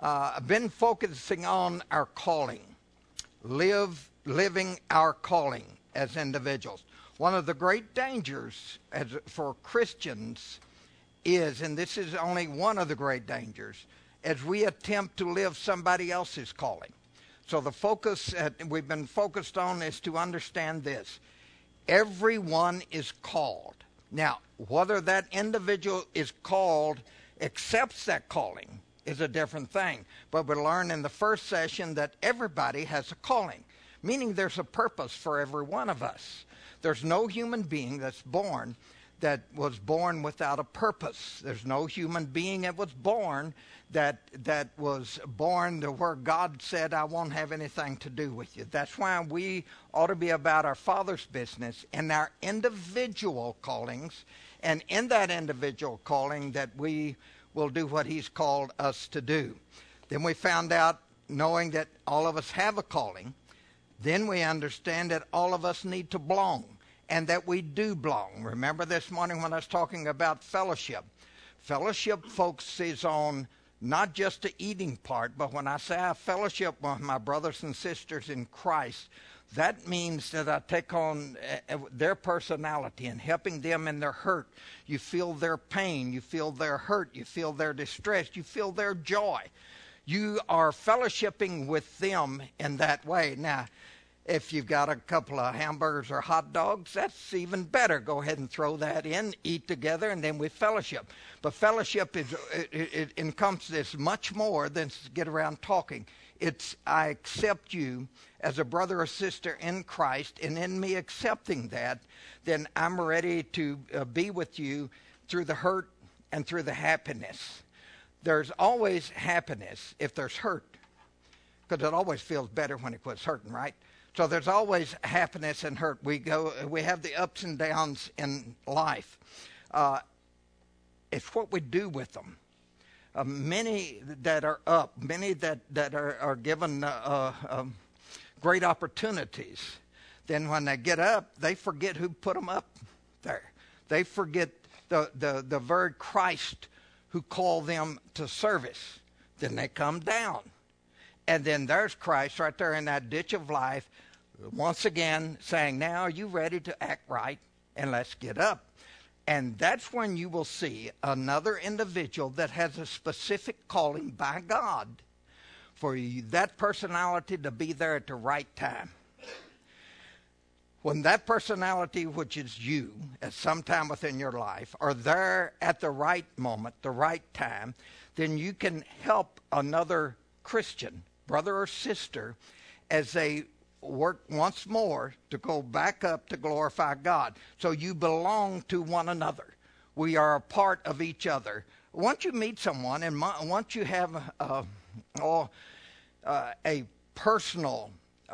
I've been focusing on our calling, living our calling as individuals. One of the great dangers for Christians is, and this is only one of the great dangers, as we attempt to live somebody else's calling. So the focus we've been focused on is to understand this. Everyone is called. Now, whether that individual is called, accepts that calling, is a different thing. But we learned in the first session that everybody has a calling, meaning there's a purpose for every one of us. There's no human being that was born without a purpose. There's no human being that was born to where God said, I won't have anything to do with you. That's why we ought to be about our Father's business and our individual callings, and in that individual calling that we will do what He's called us to do. Then we found out, knowing that all of us have a calling, then we understand that all of us need to belong, and that we do belong. Remember this morning when I was talking about fellowship. Fellowship focuses on not just the eating part, but when I say I fellowship with my brothers and sisters in Christ, that means that I take on their personality and helping them in their hurt. You feel their pain, you feel their hurt, you feel their distress, you feel their joy. You are fellowshipping with them in that way. Now, if you've got a couple of hamburgers or hot dogs, that's even better. Go ahead and throw that in, eat together, and then we fellowship. But fellowship it encompasses much more than get around talking. It's I accept you as a brother or sister in Christ, and in me accepting that, then I'm ready to be with you through the hurt and through the happiness. There's always happiness if there's hurt, because it always feels better when it quits hurting, right? So there's always happiness and hurt. We have the ups and downs in life. It's what we do with them. Many that are up, many that are given great opportunities, then when they get up, they forget who put them up there. They forget the very Christ who called them to service. Then they come down. And then there's Christ right there in that ditch of life, once again saying, now are you ready to act right? And let's get up. And that's when you will see another individual that has a specific calling by God for that personality to be there at the right time. When that personality, which is you, at some time within your life, are there at the right moment, the right time, then you can help another Christian, brother or sister, as they work once more to go back up to glorify God. So you belong to one another. We are a part of each other. Once you meet someone, and once you have a personal,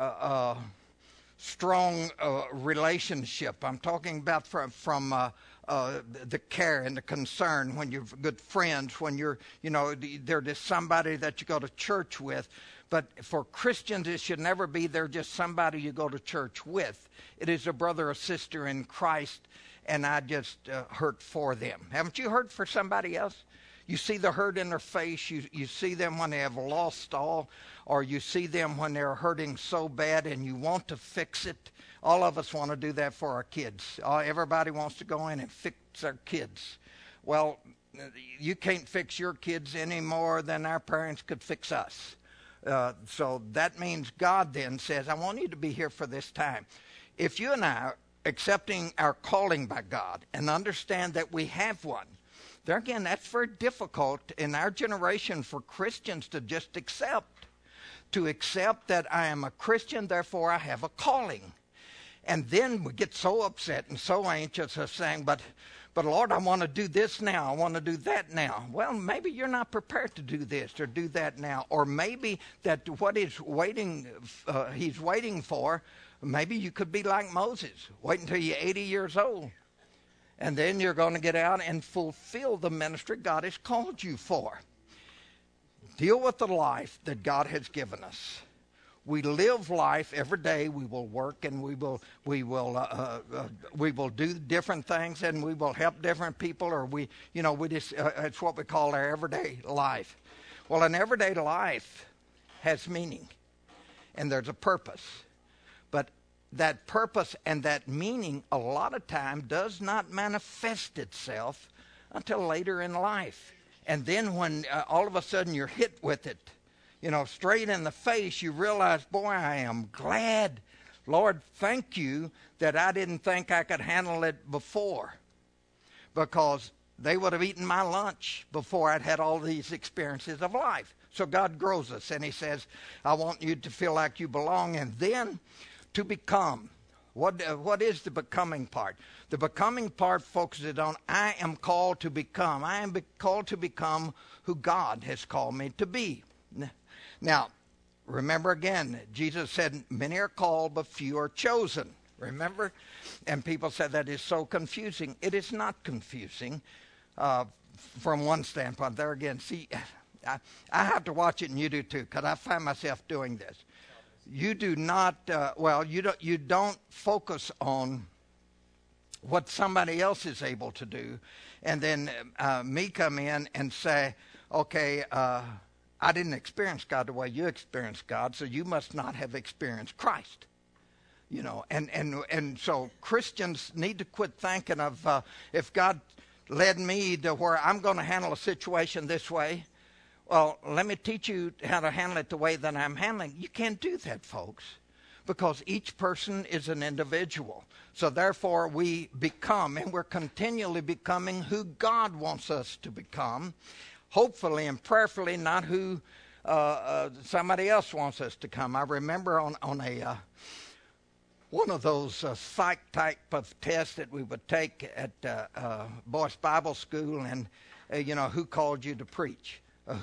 strong relationship, I'm talking about from the care and the concern, when you're good friends, when they're just somebody that you go to church with. But for Christians, it should never be they're just somebody you go to church with. It is a brother or sister in Christ, and I just hurt for them. Haven't you hurt for somebody else? You see the hurt in their face. You see them when they have lost all, or you see them when they're hurting so bad and you want to fix it. All of us want to do that for our kids. Everybody wants to go in and fix their kids. Well, you can't fix your kids any more than our parents could fix us. So that means God then says, I want you to be here for this time. If you and I are accepting our calling by God and understand that we have one, there again, that's very difficult in our generation for Christians to just accept. To accept that I am a Christian, therefore I have a calling. And then we get so upset and so anxious of saying, but Lord, I want to do this now. I want to do that now. Well, maybe you're not prepared to do this or do that now. Or maybe that what he's waiting for, maybe you could be like Moses. Wait until you're 80 years old. And then you're going to get out and fulfill the ministry God has called you for. Deal with the life that God has given us. We live life every day. We will work and we will do different things and we will help different people, or it's what we call our everyday life. Well, an everyday life has meaning, and there's a purpose. But that purpose and that meaning a lot of time does not manifest itself until later in life. And then when all of a sudden you're hit with it, straight in the face, you realize, boy, I am glad, Lord, thank you that I didn't think I could handle it before, because they would have eaten my lunch before I'd had all these experiences of life. So God grows us, and he says, I want you to feel like you belong, and then to become. What is the becoming part? The becoming part focuses on, I am called to become. I am called to become who God has called me to be. Now, remember again, Jesus said, many are called, but few are chosen. Remember? And people said that is so confusing. It is not confusing from one standpoint. There again, see, I have to watch it, and you do too, because I find myself doing this. You do not, you don't focus on what somebody else is able to do, and then me come in and say, okay, I didn't experience God the way you experienced God, so you must not have experienced Christ. And so Christians need to quit thinking of if God led me to where I'm going to handle a situation this way, well, let me teach you how to handle it the way that I'm handling. You can't do that, folks, because each person is an individual. So therefore we become, and we're continually becoming who God wants us to become, hopefully and prayerfully not who somebody else wants us to come. I remember on a one of those psych type of tests that we would take at Boyce Bible School, and who called you to preach?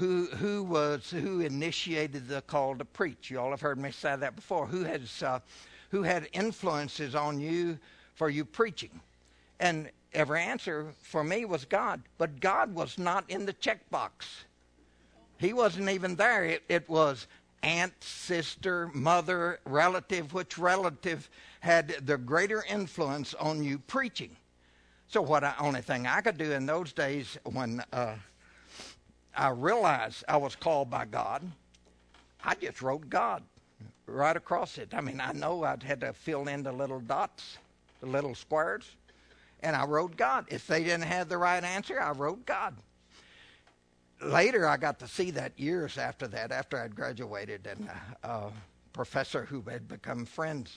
Who initiated the call to preach? You all have heard me say that before. Who had influences on you for you preaching? And every answer for me was God, but God was not in the checkbox. He wasn't even there. It was aunt, sister, mother, relative. Which relative had the greater influence on you preaching? So only thing I could do in those days when I realized I was called by God, I just wrote God right across it. I mean, I know I'd had to fill in the little dots, the little squares, and I wrote God. If they didn't have the right answer, I wrote God. Later, I got to see that years after that, after I'd graduated, and a professor who I'd become friends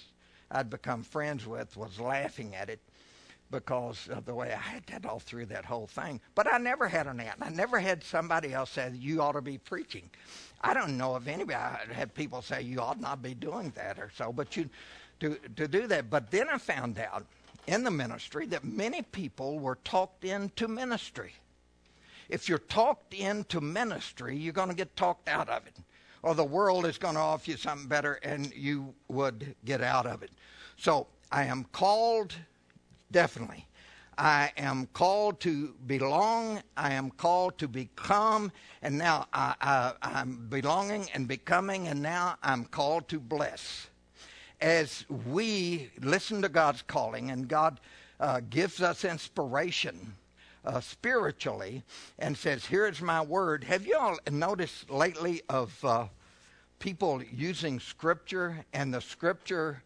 with was laughing at it, because of the way I had that all through that whole thing. But I never had an aunt. I never had somebody else say, you ought to be preaching. I don't know of anybody. I had people say, you ought not be doing that or so, but to do that. But then I found out in the ministry that many people were talked into ministry. If you're talked into ministry, you're going to get talked out of it, or the world is going to offer you something better and you would get out of it. So I am called. Definitely. I am called to belong. I am called to become. And now I'm belonging and becoming, and now I'm called to bless. As we listen to God's calling, and God gives us inspiration spiritually and says, here's my word. Have you all noticed lately of people using Scripture, and the Scripture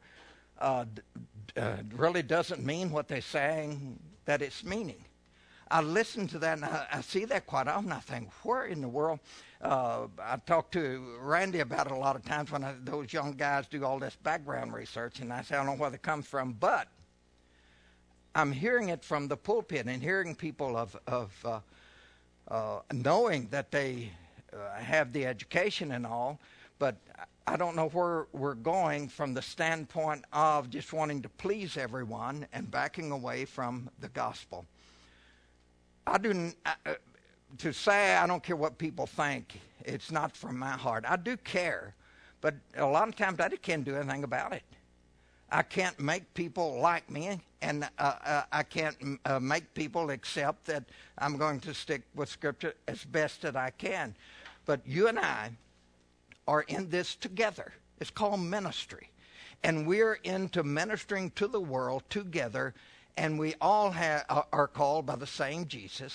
really doesn't mean what they're saying that it's meaning? I listen to that, and I see that quite often. I think, where in the world? I talk to Randy about it a lot of times when those young guys do all this background research, and I say, I don't know where it comes from, but I'm hearing it from the pulpit and hearing people of knowing that they have the education and all, but I don't know where we're going from the standpoint of just wanting to please everyone and backing away from the gospel. To say I don't care what people think, it's not from my heart. I do care, but a lot of times I just can't do anything about it. I can't make people like me, and I can't make people accept that I'm going to stick with Scripture as best that I can. But you and I are in this together. It's called ministry. And we're into ministering to the world together, and we all are called by the same Jesus,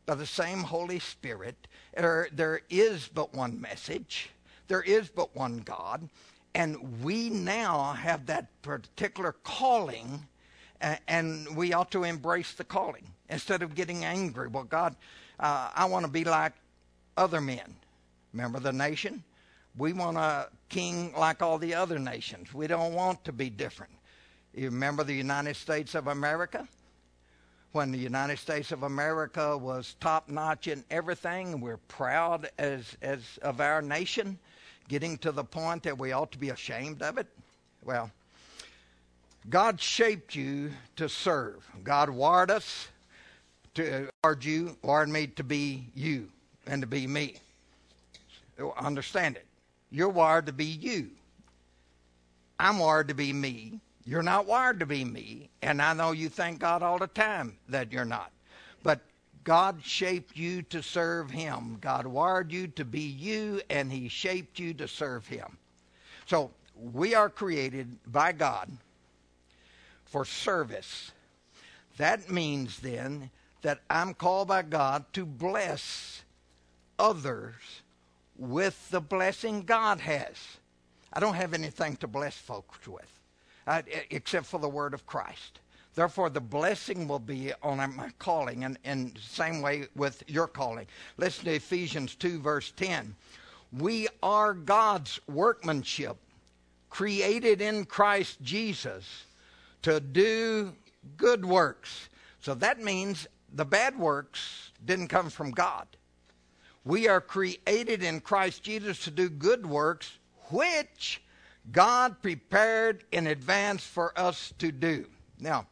by the same Holy Spirit. There is but one message. There is but one God. And we now have that particular calling, and we ought to embrace the calling instead of getting angry. Well, God, I want to be like other men. Remember the nation? We want a king like all the other nations. We don't want to be different. You remember the United States of America? When the United States of America was top-notch in everything, and we're proud as of our nation, getting to the point that we ought to be ashamed of it. Well, God shaped you to serve. God wired us to wired me to be you and to be me. Understand it. You're wired to be you. I'm wired to be me. You're not wired to be me. And I know you thank God all the time that you're not. But God shaped you to serve him. God wired you to be you, and he shaped you to serve him. So we are created by God for service. That means then that I'm called by God to bless others with the blessing God has. I don't have anything to bless folks with except for the word of Christ. Therefore, the blessing will be on my calling, and same way with your calling. Listen to Ephesians 2, verse 10. We are God's workmanship, created in Christ Jesus to do good works. So that means the bad works didn't come from God. We are created in Christ Jesus to do good works, which God prepared in advance for us to do. Now,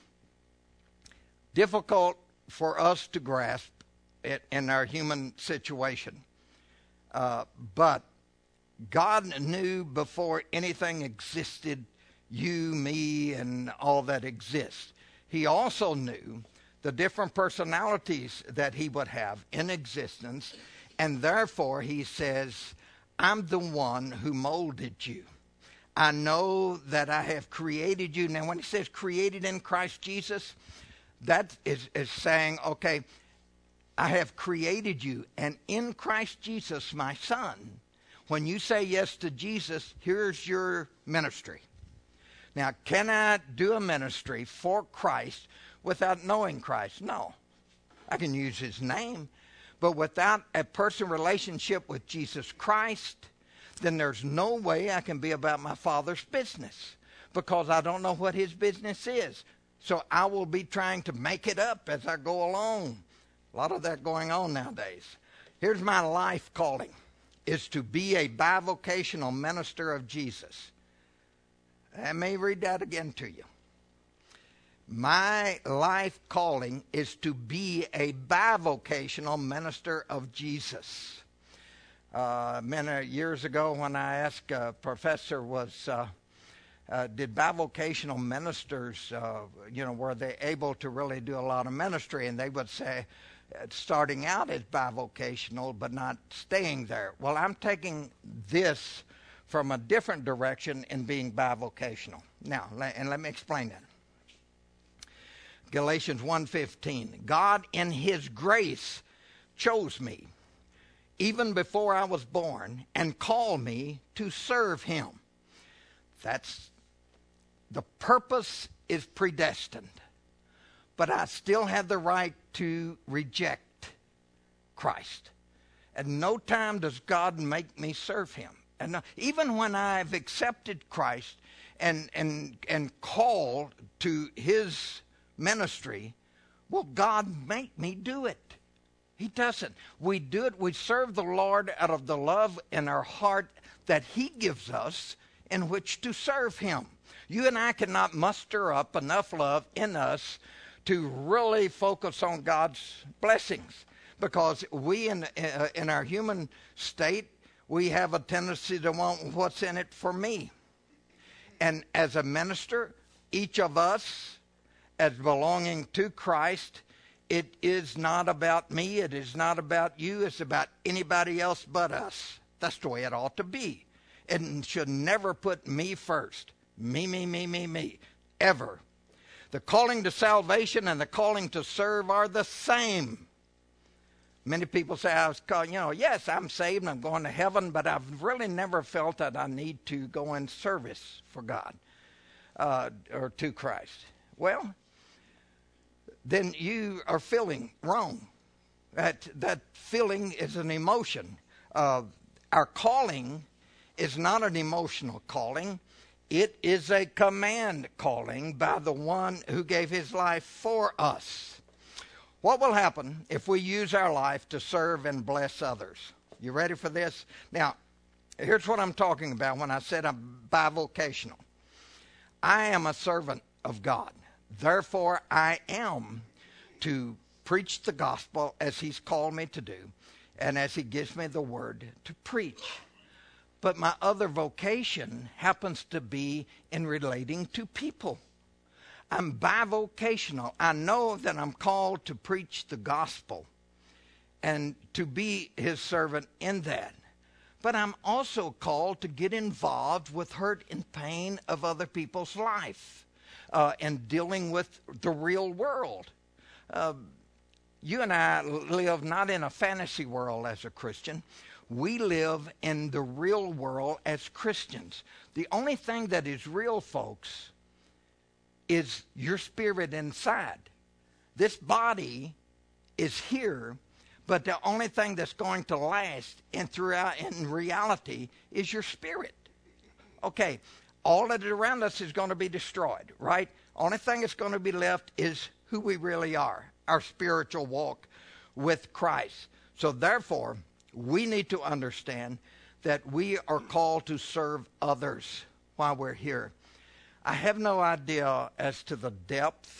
difficult for us to grasp it in our human situation. But God knew before anything existed, you, me, and all that exists. He also knew the different personalities that he would have in existence, and therefore he says, I'm the one who molded you. I know that I have created you. Now, when he says created in Christ Jesus, that is saying, okay, I have created you, and in Christ Jesus, my son, when you say yes to Jesus, here's your ministry. Now, can I do a ministry for Christ without knowing Christ? No. I can use his name, but without a personal relationship with Jesus Christ, then there's no way I can be about my Father's business, because I don't know what his business is. So I will be trying to make it up as I go along. A lot of that going on nowadays. Here's my life calling, is to be a bivocational minister of Jesus. Let me read that again to you. My life calling is to be a bivocational minister of Jesus. Many years ago when I asked a professor did bivocational ministers, were they able to really do a lot of ministry? And they would say, starting out as bivocational, but not staying there. Well, I'm taking this from a different direction in being bivocational. Now, and let me explain that. Galatians 1:15, God in his grace chose me, even before I was born, and called me to serve him. That's the purpose is predestined, but I still have the right to reject Christ. At no time does God make me serve him. And even when I've accepted Christ and called to his ministry, will God make me do it? He doesn't. We do it. We serve the Lord out of the love in our heart that he gives us in which to serve him. You and I cannot muster up enough love in us to really focus on God's blessings, because we in our human state, we have a tendency to want what's in it for me. And as a minister, each of us, as belonging to Christ, it is not about me, it is not about you, it's about anybody else but us. That's the way it ought to be. It should never put me first. Me, ever. The calling to salvation and the calling to serve are the same. Many people say, yes, I'm saved and I'm going to heaven, but I've really never felt that I need to go in service for God or to Christ. Well, then you are feeling wrong. That feeling is an emotion. Our calling is not an emotional calling. It is a command calling by the one who gave his life for us. What will happen if we use our life to serve and bless others? You ready for this? Now, here's what I'm talking about when I said I'm bivocational. I am a servant of God. Therefore, I am to preach the gospel as he's called me to do and as he gives me the word to preach. But my other vocation happens to be in relating to people. I'm bivocational. I know that I'm called to preach the gospel and to be his servant in that. But I'm also called to get involved with hurt and pain of other people's life and dealing with the real world. You and I live not in a fantasy world as a Christian. We live in the real world as Christians. The only thing that is real, folks, is your spirit inside. This body is here, but the only thing that's going to last and throughout in reality is your spirit. Okay, all that is around us is going to be destroyed, right? Only thing that's going to be left is who we really are, our spiritual walk with Christ. So therefore, we need to understand that we are called to serve others while we're here. I have no idea as to the depth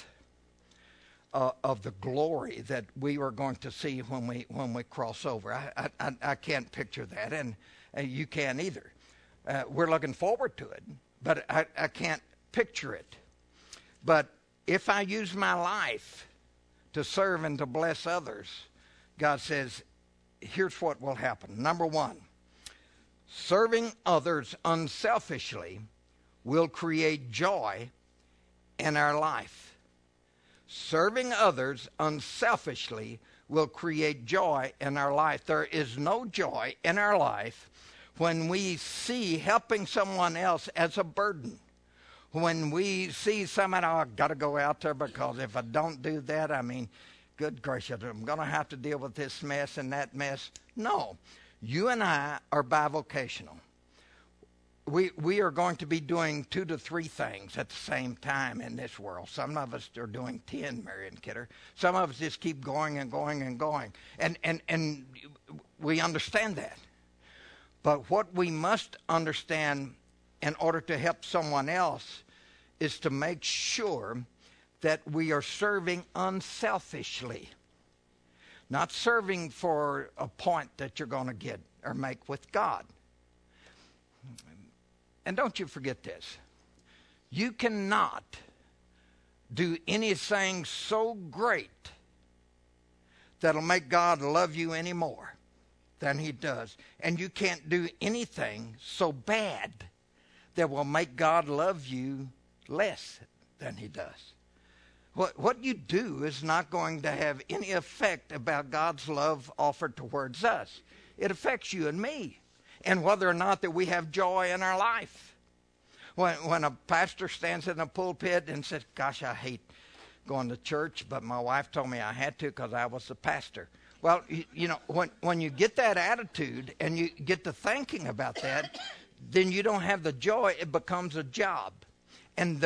of the glory that we are going to see when we cross over. I can't picture that, and you can't either. We're looking forward to it, but I can't picture it. But if I use my life to serve and to bless others, God says, here's what will happen. Number one, serving others unselfishly will create joy in our life. Serving others unselfishly will create joy in our life. There is no joy in our life when we see helping someone else as a burden. When we see someone, I've got to go out there because if I don't do that, good gracious, I'm going to have to deal with this mess and that mess. No, you and I are bivocational. We are going to be doing 2 to 3 things at the same time in this world. Some of us are doing 10, Marion Kidder. Some of us just keep going and going and going. And we understand that. But what we must understand in order to help someone else is to make sure that we are serving unselfishly. Not serving for a point that you're going to get or make with God. And don't you forget this. You cannot do anything so great that'll make God love you any more than he does. And you can't do anything so bad that will make God love you less than he does. What you do is not going to have any effect about God's love offered towards us. It affects you and me. And whether or not that we have joy in our life. When a pastor stands in a pulpit and says, gosh, I hate going to church, but my wife told me I had to because I was the pastor. Well, when you get that attitude and you get to thinking about that, then you don't have the joy. It becomes a job. And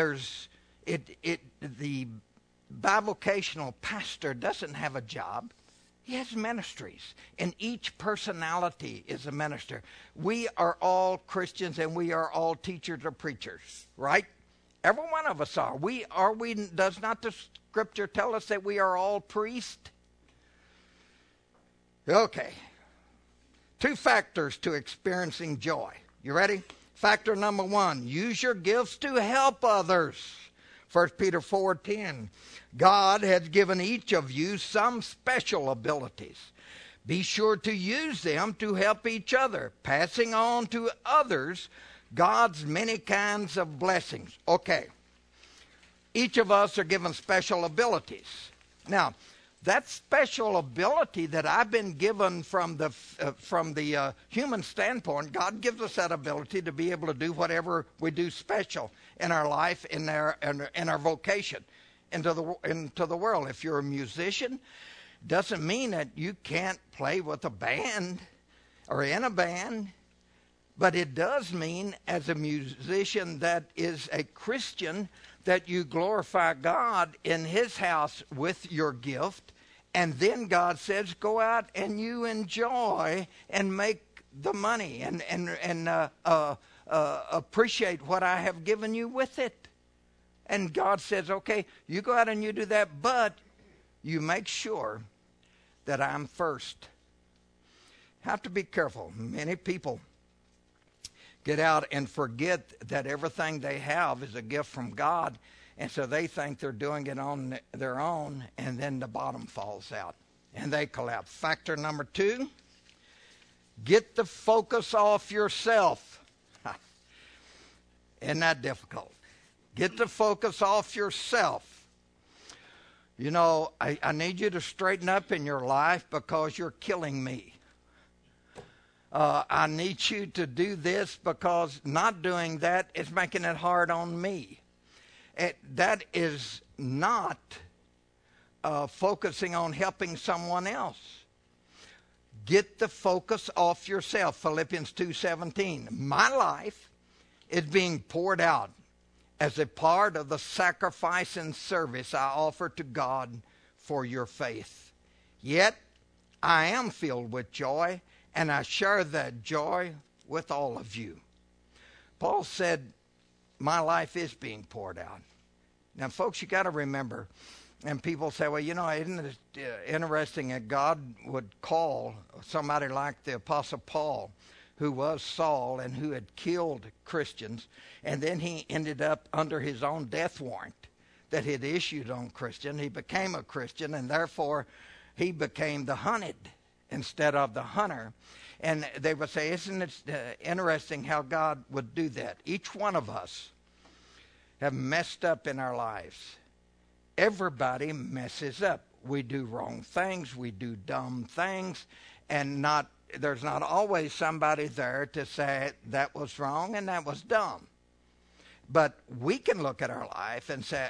the bivocational pastor doesn't have a job. He has ministries, and each personality is a minister. We are all Christians, and we are all teachers or preachers, right? Every one of us are. Does not the Scripture tell us that we are all priests? Okay. 2 factors to experiencing joy. You ready? Factor number 1, use your gifts to help others. 1 Peter 4:10, God has given each of you some special abilities. Be sure to use them to help each other, passing on to others God's many kinds of blessings. Okay, each of us are given special abilities. Now, that special ability that I've been given from the human standpoint, God gives us that ability to be able to do whatever we do special in our life, in our vocation, into the world. If you're a musician, doesn't mean that you can't play with a band or in a band, but it does mean as a musician that is a Christian that you glorify God in His house with your gift, and then God says, go out and you enjoy and make the money and appreciate what I have given you with it. And God says, okay, you go out and you do that, but you make sure that I'm first. Have to be careful. Many people get out and forget that everything they have is a gift from God, and so they think they're doing it on their own, and then the bottom falls out, and they collapse. Factor number 2, get the focus off yourself. Isn't that difficult? Get the focus off yourself. You know, I need you to straighten up in your life because you're killing me. I need you to do this because not doing that is making it hard on me. That is not focusing on helping someone else. Get the focus off yourself. Philippians 2:17. My life is being poured out as a part of the sacrifice and service I offer to God for your faith. Yet I am filled with joy, and I share that joy with all of you. Paul said, my life is being poured out. Now, folks, you got to remember, and people say, well, you know, isn't it interesting that God would call somebody like the Apostle Paul, who was Saul and who had killed Christians, and then he ended up under his own death warrant that he'd issued on Christian. He became a Christian, and therefore he became the hunted instead of the hunter. And they would say, isn't it interesting how God would do that? Each one of us have messed up in our lives. Everybody messes up. We do wrong things. We do dumb things. And there's not always somebody there to say that was wrong and that was dumb. But we can look at our life and say,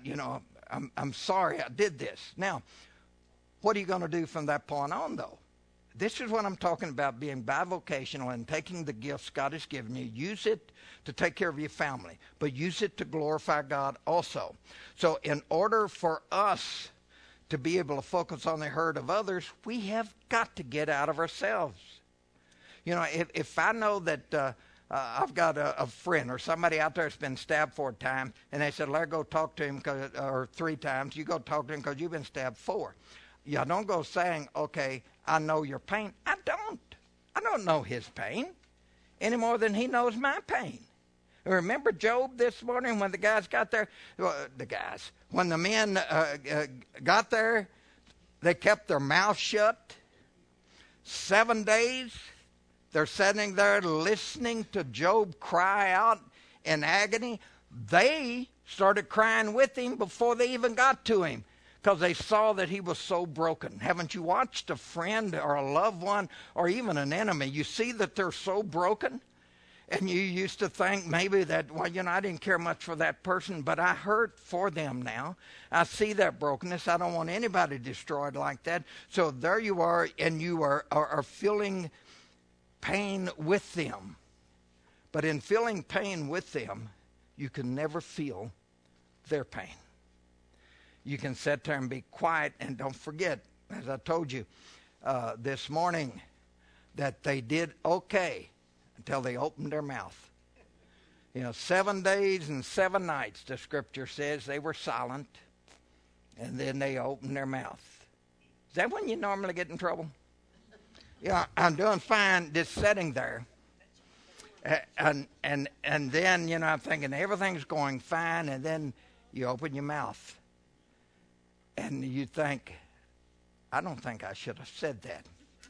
I'm sorry I did this. Now, what are you going to do from that point on, though? This is what I'm talking about, being bivocational and taking the gifts God has given you. Use it to take care of your family, but use it to glorify God also. So in order for us to be able to focus on the hurt of others, we have got to get out of ourselves. You know, if I know that I've got a friend or somebody out there that's been stabbed 4 times, and they said, Larry, go talk to him, or 3 times, you go talk to him because you've been stabbed 4. Yeah, don't go saying, okay, I know your pain. I don't know his pain any more than he knows my pain. Remember Job this morning when the guys got there? When the men got there, they kept their mouth shut. 7 days, they're sitting there listening to Job cry out in agony. They started crying with him before they even got to him, because they saw that he was so broken. Haven't you watched a friend or a loved one or even an enemy? You see that they're so broken, and you used to think maybe that, well, you know, I didn't care much for that person, but I hurt for them now. I see that brokenness. I don't want anybody destroyed like that. So there you are, and you are feeling pain with them. But in feeling pain with them, you can never feel their pain. You can sit there and be quiet, and don't forget, as I told you this morning, that they did okay until they opened their mouth. You know, 7 days and 7 nights, the scripture says, they were silent, and then they opened their mouth. Is that when you normally get in trouble? Yeah, I'm doing fine just sitting there. And then, you know, I'm thinking everything's going fine, and then you open your mouth. And you think, I don't think I should have said that.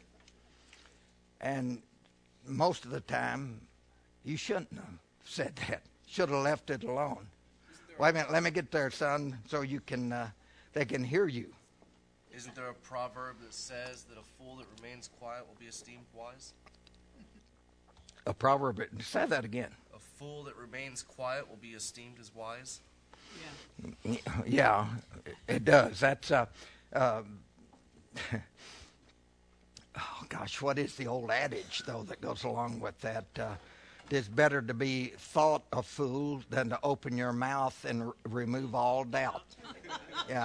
And most of the time, you shouldn't have said that. Should have left it alone. Wait a minute, let me get there, son, so you can they can hear you. Isn't there a proverb that says that a fool that remains quiet will be esteemed wise? A proverb. Say that again. A fool that remains quiet will be esteemed as wise. Yeah. Yeah, it does. That's oh gosh, what is the old adage though that goes along with that? It's better to be thought a fool than to open your mouth and remove all doubt. Yeah,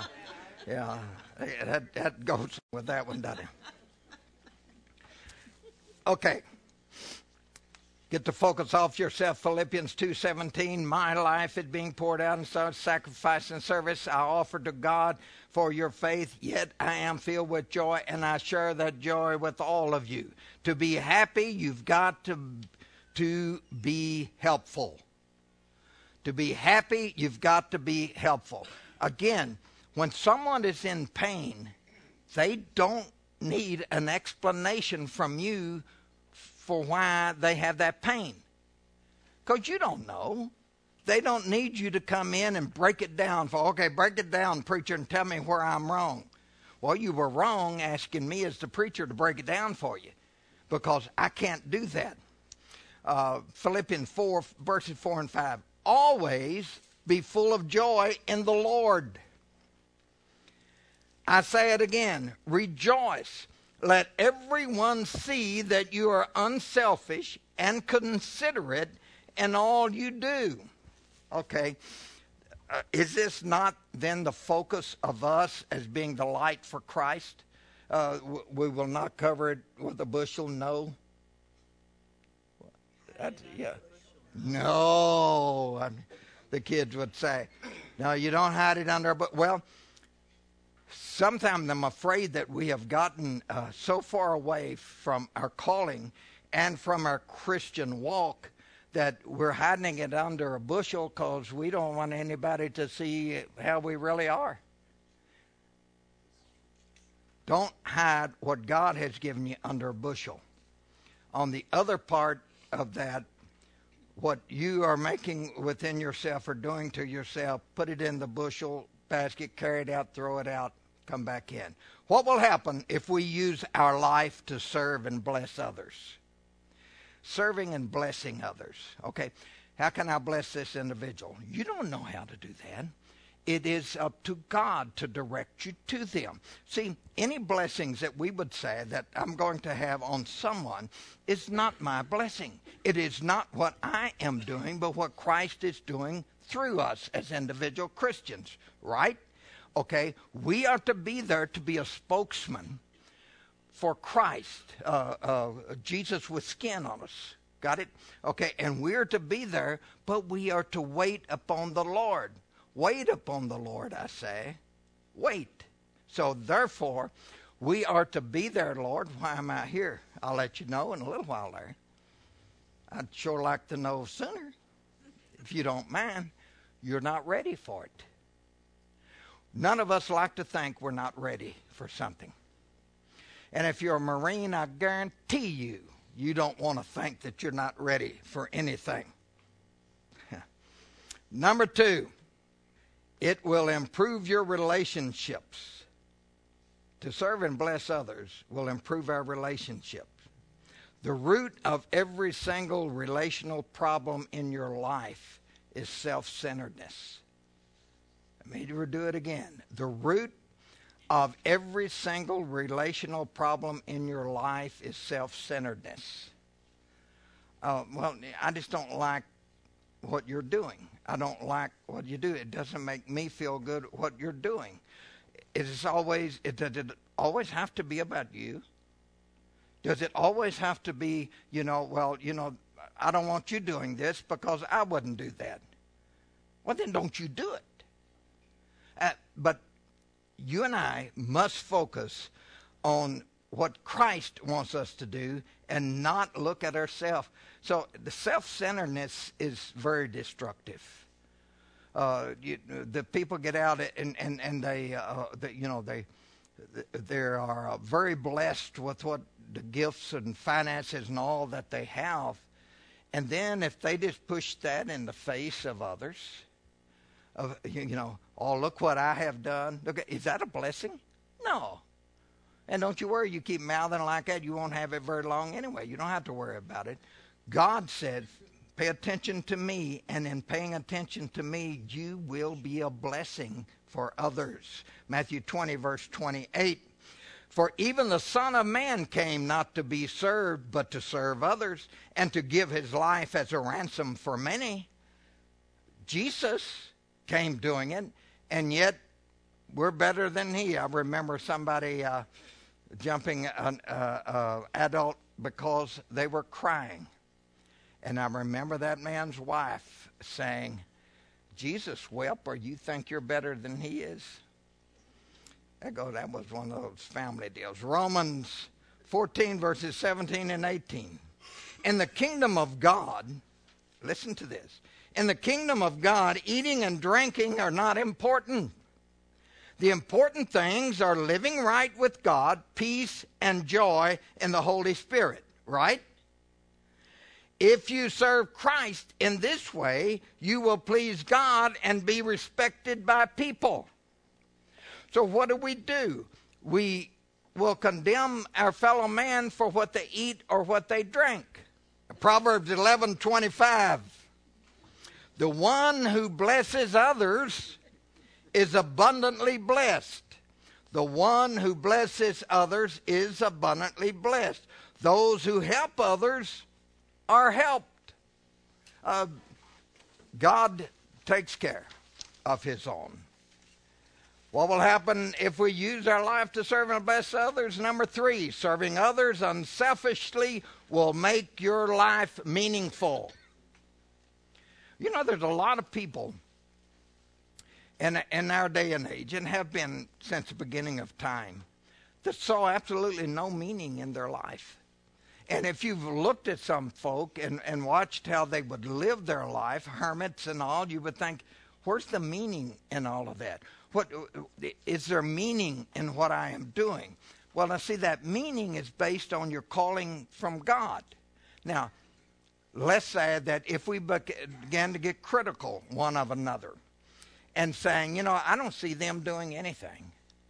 that goes with that one, doesn't it? Okay. Get the focus off yourself. Philippians 2:17. My life is being poured out in such sacrifice and service I offer to God for your faith. Yet I am filled with joy, and I share that joy with all of you. To be happy, you've got to be helpful. To be happy, you've got to be helpful. Again, when someone is in pain, they don't need an explanation from you for why they have that pain. Because you don't know. They don't need you to come in and break it down break it down, preacher, and tell me where I'm wrong. Well, you were wrong asking me as the preacher to break it down for you, because I can't do that. Philippians 4, verses 4 and 5. Always be full of joy in the Lord. I say it again, rejoice. Let everyone see that you are unselfish and considerate in all you do. Okay, is this not then the focus of us as being the light for Christ? We will not cover it with a bushel, no. No, the kids would say. No, you don't hide it under a bushel. Well, sometimes I'm afraid that we have gotten so far away from our calling and from our Christian walk that we're hiding it under a bushel because we don't want anybody to see how we really are. Don't hide what God has given you under a bushel. On the other part of that, what you are making within yourself or doing to yourself, put it in the bushel basket, carry it out, throw it out, come back in. What will happen if we use our life to serve and bless others? Serving and blessing others. Okay, how can I bless this individual? You don't know how to do that. It is up to God to direct you to them. See, any blessings that we would say that I'm going to have on someone is not my blessing. It is not what I am doing, but what Christ is doing through us as individual Christians, right? Okay, we are to be there to be a spokesman for Christ, Jesus with skin on us. Got it? Okay, and we're to be there, but we are to wait upon the Lord. Wait upon the Lord, I say. Wait. So therefore, we are to be there, Lord. Why am I here? I'll let you know in a little while there. I'd sure like to know sooner. If you don't mind, you're not ready for it. None of us like to think we're not ready for something. And if you're a Marine, I guarantee you don't want to think that you're not ready for anything. Number 2, it will improve your relationships. To serve and bless others will improve our relationships. The root of every single relational problem in your life is self-centeredness. Let me do it again. The root of every single relational problem in your life is self-centeredness. Well, I just don't like what you're doing. I don't like what you do. It doesn't make me feel good what you're doing. Does it always have to be about you? Does it always have to be, I don't want you doing this because I wouldn't do that. Well, then don't you do it. But you and I must focus on what Christ wants us to do and not look at ourselves. So the self-centeredness is very destructive. The people get out and they are very blessed with what the gifts and finances and all that they have. And then if they just push that in the face of others, oh, look what I have done. Look, is that a blessing? No. And don't you worry, you keep mouthing like that, you won't have it very long anyway. You don't have to worry about it. God said, pay attention to me, and in paying attention to me, you will be a blessing for others. Matthew 20, verse 28. For even the Son of Man came not to be served, but to serve others, and to give his life as a ransom for many. Jesus came doing it, and yet we're better than he. I remember somebody jumping an adult because they were crying. And I remember that man's wife saying, Jesus wept, or you think you're better than he is? That was one of those family deals. Romans 14, verses 17 and 18. In the kingdom of God, listen to this. In the kingdom of God, eating and drinking are not important. The important things are living right with God, peace and joy in the Holy Spirit, right? If you serve Christ in this way, you will please God and be respected by people. So what do? We will condemn our fellow man for what they eat or what they drink. Proverbs 11:25. The one who blesses others is abundantly blessed. The one who blesses others is abundantly blessed. Those who help others are helped. God takes care of his own. What will happen if we use our life to serve and bless others? Number 3, serving others unselfishly will make your life meaningful. You know, there's a lot of people in our day and age, and have been since the beginning of time, that saw absolutely no meaning in their life. And if you've looked at some folk and watched how they would live their life, hermits and all, you would think, where's the meaning in all of that? What is there meaning in what I am doing? Well, now see, that meaning is based on your calling from God. Now, let's say that if we began to get critical one of another and saying, I don't see them doing anything.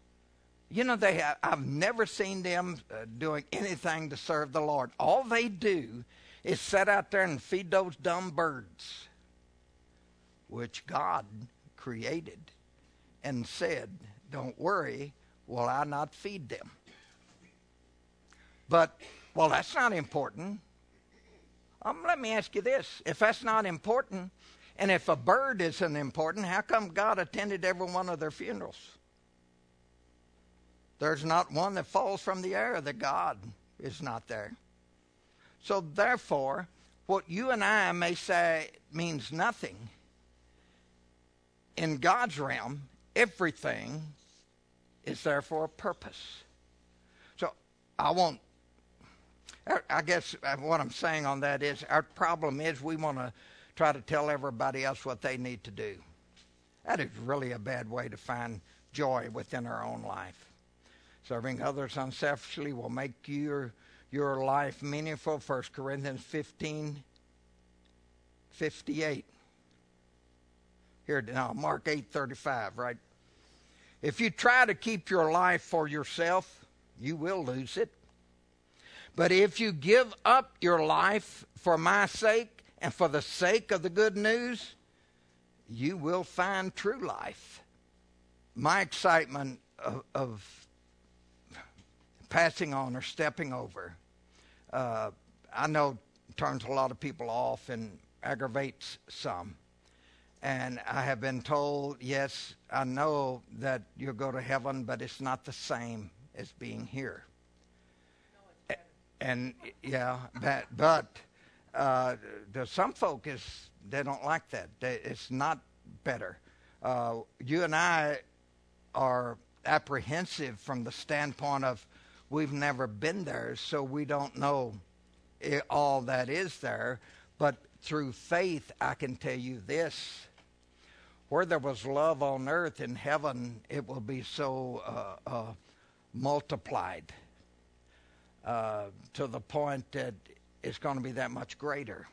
I've never seen them doing anything to serve the Lord. All they do is sit out there and feed those dumb birds, which God created and said, don't worry, will I not feed them? But, well, that's not important. Let me ask you this. If that's not important, and if a bird isn't important, how come God attended every one of their funerals? There's not one that falls from the air that God is not there. So therefore, what you and I may say means nothing. In God's realm, everything is there for a purpose. So I guess what I'm saying on that is our problem is we want to try to tell everybody else what they need to do. That is really a bad way to find joy within our own life. Serving others unselfishly will make your life meaningful. 1 Corinthians 15:58. Here now, Mark 8:35, right? If you try to keep your life for yourself, you will lose it. But if you give up your life for my sake and for the sake of the good news, you will find true life. My excitement of passing on or stepping over, I know turns a lot of people off and aggravates some. And I have been told, yes, I know that you'll go to heaven, but it's not the same as being here. And yeah, but there's some folk they don't like that. It's not better. You and I are apprehensive from the standpoint of we've never been there, so we don't know all that is there. But through faith, I can tell you this. Where there was love on earth, in heaven it will be so multiplied to the point that it's going to be that much greater.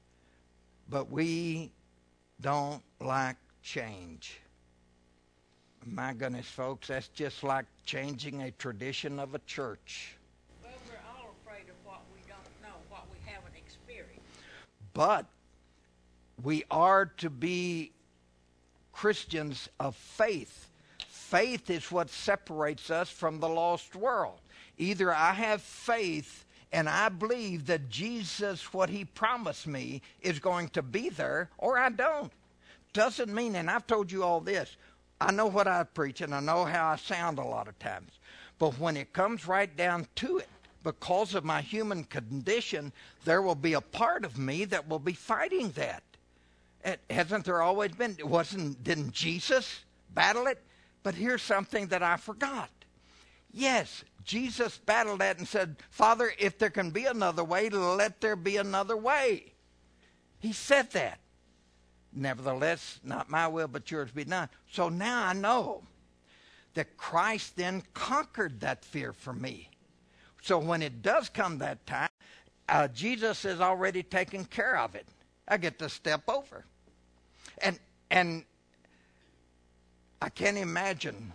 But we don't like change. My goodness, folks, that's just like changing a tradition of a church. Well, we're all afraid of what we don't know, what we haven't experienced. But we are to be Christians of faith. Faith is what separates us from the lost world. Either I have faith and I believe that Jesus, what he promised me, is going to be there, or I don't. Doesn't mean, and I've told you all this, I know what I preach and I know how I sound a lot of times. But when it comes right down to it, because of my human condition, there will be a part of me that will be fighting that. Hasn't there always been? Didn't Jesus battle it? But here's something that I forgot. Yes, Jesus battled that and said, Father, if there can be another way, let there be another way. He said that. Nevertheless, not my will, but yours be done. So now I know that Christ then conquered that fear for me. So when it does come that time, Jesus has already taken care of it. I get to step over. And I can't imagine,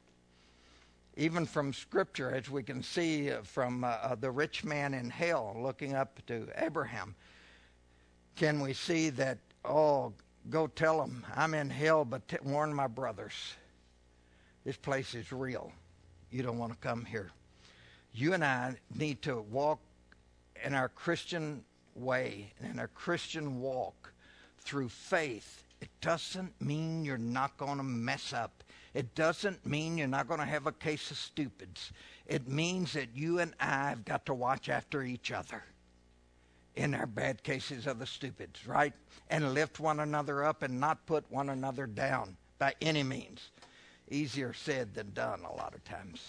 even from Scripture, as we can see from the rich man in hell looking up to Abraham, can we see that, oh, go tell them I'm in hell, but warn my brothers. This place is real. You don't want to come here. You and I need to walk in our Christian way, in our Christian walk through faith. It doesn't mean you're not going to mess up. It doesn't mean you're not going to have a case of stupids. It means that you and I have got to watch after each other in our bad cases of the stupids, right? And lift one another up and not put one another down by any means. Easier said than done a lot of times.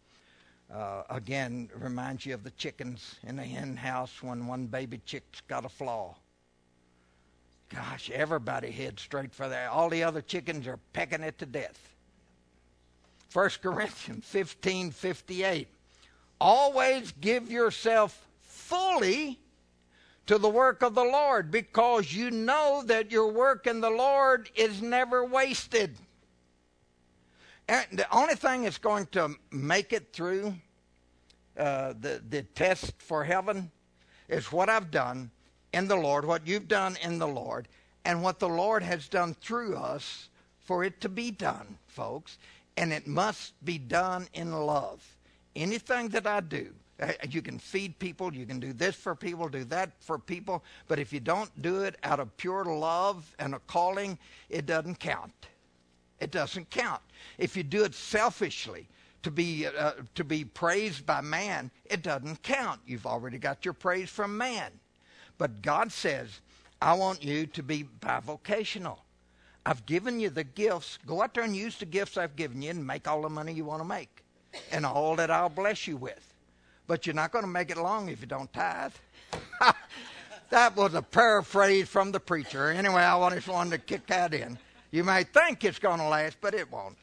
Again, reminds you of the chickens in the hen house when one baby chick's got a flaw. Gosh, everybody heads straight for that. All the other chickens are pecking it to death. 1 Corinthians 15:58. Always give yourself fully to the work of the Lord, because you know that your work in the Lord is never wasted. And the only thing that's going to make it through the test for heaven is what I've done in the Lord, what you've done in the Lord, and what the Lord has done through us for it to be done, folks. And it must be done in love. Anything that I do, you can feed people, you can do this for people, do that for people, but if you don't do it out of pure love and a calling, it doesn't count. It doesn't count. If you do it selfishly, to be praised by man, it doesn't count. You've already got your praise from man. But God says, I want you to be bivocational. I've given you the gifts. Go out there and use the gifts I've given you and make all the money you want to make and all that I'll bless you with. But you're not going to make it long if you don't tithe. That was a paraphrase from the preacher. Anyway, I just wanted to kick that in. You may think it's going to last, but it won't.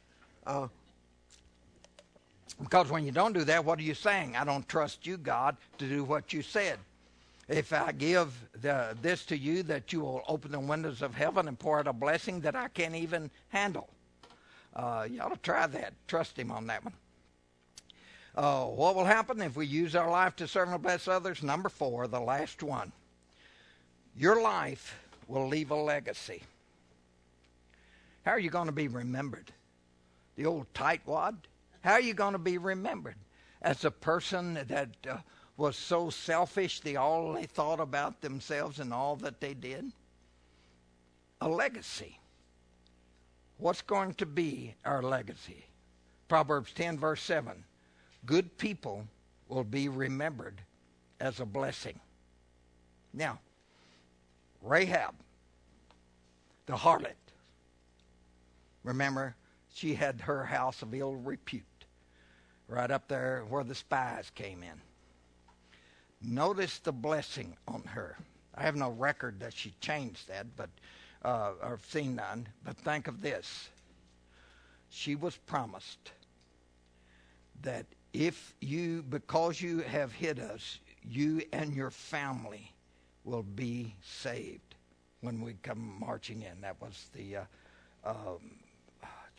Because when you don't do that, what are you saying? I don't trust you, God, to do what you said. If I give this to you, that you will open the windows of heaven and pour out a blessing that I can't even handle. You ought to try that. Trust him on that one. What will happen if we use our life to serve and bless others? Number 4, the last one. Your life will leave a legacy. How are you going to be remembered? The old tightwad? How are you going to be remembered? As a person that was so selfish they only thought about themselves and all that they did? A legacy. What's going to be our legacy? Proverbs 10 verse 7. Good people will be remembered as a blessing. Now, Rahab, the harlot. Remember, she had her house of ill repute right up there where the spies came in. Notice the blessing on her. I have no record that she changed that, but or seen none. But think of this. She was promised that because you have hid us, you and your family will be saved when we come marching in. That was the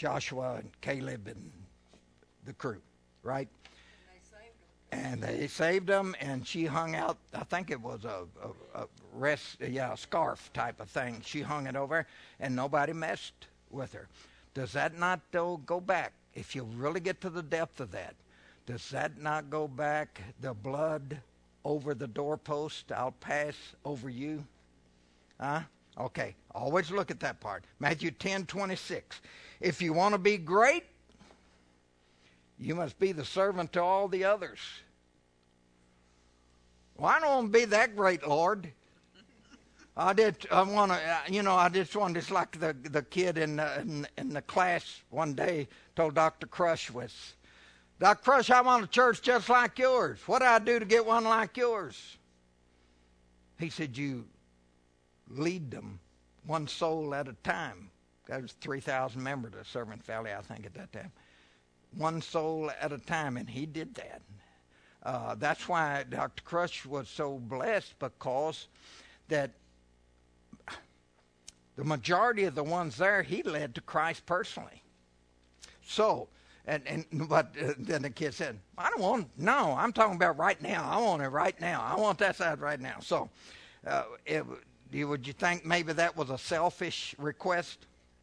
Joshua and Caleb and the crew, right? And they saved them, and she hung out, I think it was a scarf type of thing. She hung it over, and nobody messed with her. Does that not, though, go back? If you really get to the depth of that, does that not go back, the blood over the doorpost, I'll pass over you? Huh? Okay, always look at that part. Matthew 10:26. If you want to be great, you must be the servant to all the others. Well, I don't want to be that great, Lord. I just wanted, just like the kid in the class one day told Dr. Crushwitz, Dr. Crush, I want a church just like yours. What do I do to get one like yours? He said, you lead them one soul at a time. That was 3,000 members of Servant Valley, I think, at that time. One soul at a time, and he did that. That's why Dr. Crush was so blessed, because that the majority of the ones there, he led to Christ personally. So, but then the kid said, I don't want, no, I'm talking about right now. I want it right now. I want that side right now. So, would you think maybe that was a selfish request?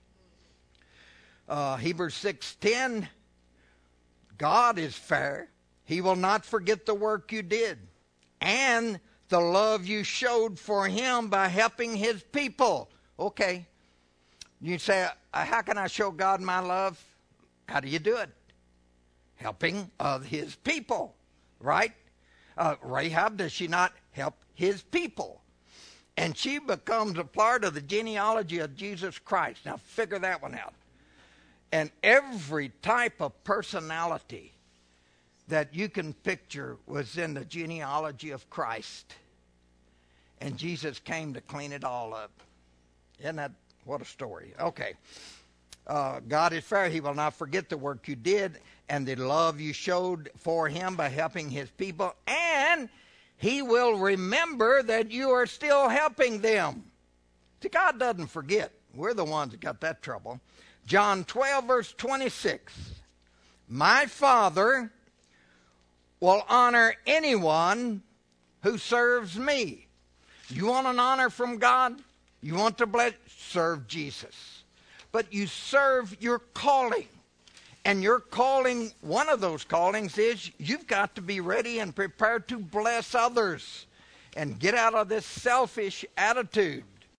Hebrews 6:10, God is fair. He will not forget the work you did and the love you showed for him by helping his people. Okay. You say, how can I show God my love? How do you do it? Helping of his people, right? Rahab, does she not help his people? And she becomes a part of the genealogy of Jesus Christ. Now figure that one out. And every type of personality that you can picture was in the genealogy of Christ. And Jesus came to clean it all up. Isn't that, what a story. Okay. God is fair. He will not forget the work you did and the love you showed for him by helping his people. And he will remember that you are still helping them. See, God doesn't forget. We're the ones that got that trouble. John 12, verse 26. My Father will honor anyone who serves me. You want an honor from God? You want to bless? Serve Jesus. But you serve your calling. And your calling, one of those callings is you've got to be ready and prepared to bless others and get out of this selfish attitude.